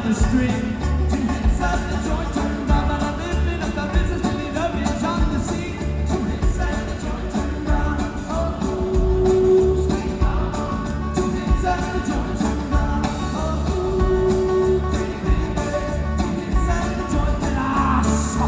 down the street. Two hits at the joint turned round, but I'm living up the business, living up in on the sea. Two hits at the joint turned round. Oh, sweet mama. Two hits at the joint turned round. Oh, pretty baby. Two hits at the joint turned round.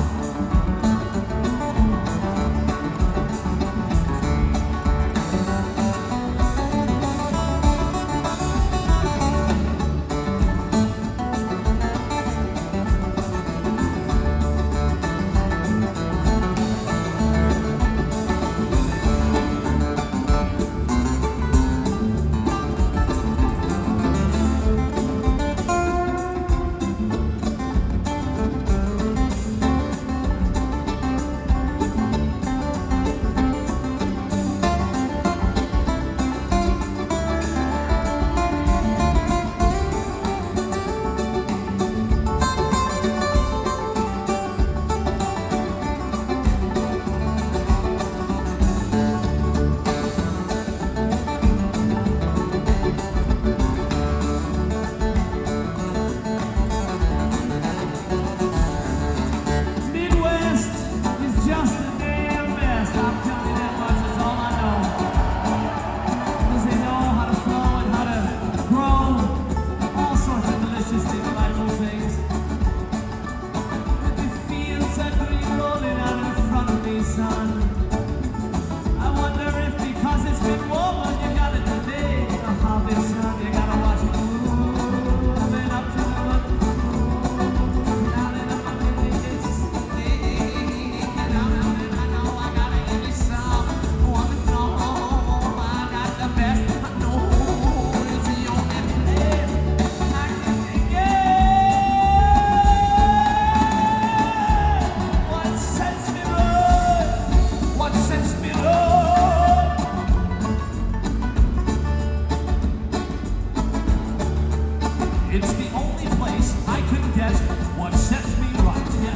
It's the only place I can get what sets me right. Yeah.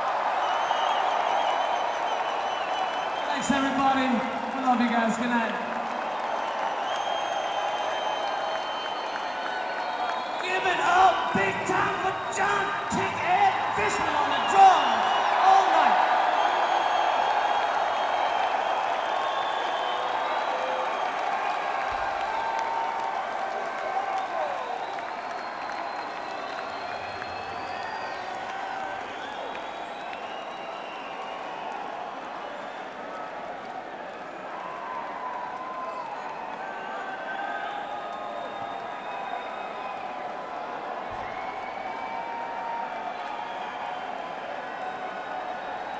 Thanks everybody. We love you guys. Good night.